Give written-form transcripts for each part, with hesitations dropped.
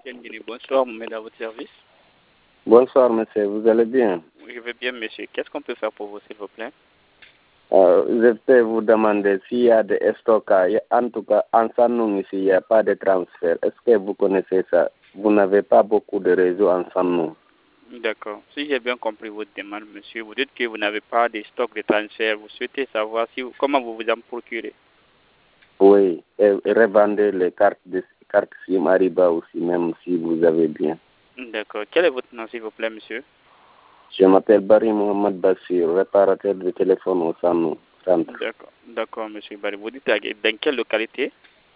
Guinée. Bonsoir, Mohamed, à votre service. Bonsoir, monsieur. Vous allez bien? Je vais bien, monsieur. Qu'est-ce qu'on peut faire pour vous, s'il vous plaît? Je peux vous demander s'il y a des stocks. En tout cas, en Sanoum, ici, il n'y a pas de transfert. Est-ce que vous connaissez ça? Vous n'avez pas beaucoup de réseaux en Sanoum. D'accord. Si j'ai bien compris votre demande, monsieur, vous dites que vous n'avez pas de stock de transfert. Vous souhaitez savoir comment vous vous en procurez. Oui, et revendez les cartes SIM Ariba aussi, même si vous avez bien. D'accord. Quel est votre nom, s'il vous plaît, monsieur? Je m'appelle Barry Mohamed Bassir, réparateur de téléphone au Sanoum. D'accord. D'accord, monsieur Barry. Vous dites dans quelle localité?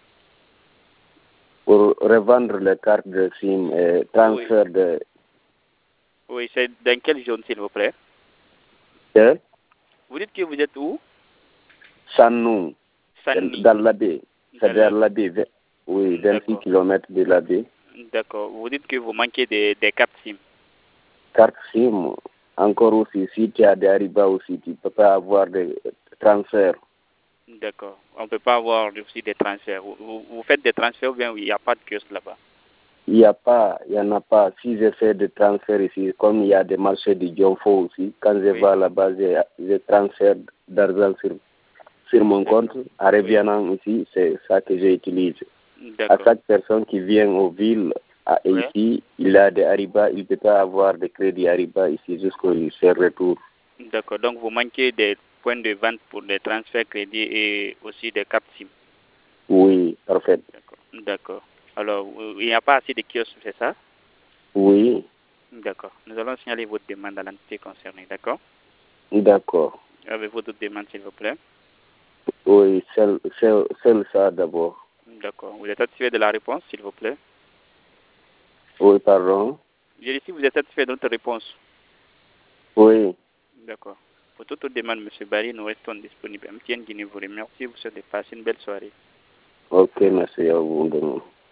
Pour revendre les cartes de SIM et transfert de... Oui, c'est dans quelle zone, s'il vous plaît? de Vous dites que vous êtes où? Sanoum, Sanni. dans la baie. C'est vers la baie. Oui, 26 km de la baie. D'accord. Vous dites que vous manquez des cartes SIM. Carte SIM, encore aussi, si tu as des Ariba aussi, tu ne peux pas avoir des transferts. D'accord. On ne peut pas avoir aussi des transferts. Vous faites des transferts ou bien il n'y a pas de kiosque là-bas? Il n'y en a pas. Si je fais des transferts ici, comme il y a des marchés de Dionfo aussi, quand je vais là-bas, je transfère d'argent sur mon compte. En revenant ici, c'est ça que j'utilise. À chaque personne qui vient aux villes, ici, il a des Ariba, il ne peut pas avoir de crédit Ariba ici jusqu'au retour. D'accord. Donc, vous manquez des points de vente pour des transferts crédits et aussi des cartes SIM. Oui, parfait. D'accord. Alors, il n'y a pas assez de kiosques, c'est ça? Oui. D'accord. Nous allons signaler votre demande à l'entité concernée, d'accord? D'accord. Avez-vous d'autres demandes, s'il vous plaît? Oui, seul ça d'abord. D'accord. Vous êtes satisfait de la réponse, s'il vous plaît? Oui, pardon. J'ai dit si vous êtes satisfait de notre réponse. Oui. D'accord. Pour toute demande, M. Barry, nous restons disponibles. MTN Guinée vous remercie. Vous souhaite de passer une belle soirée. Ok, merci à vous.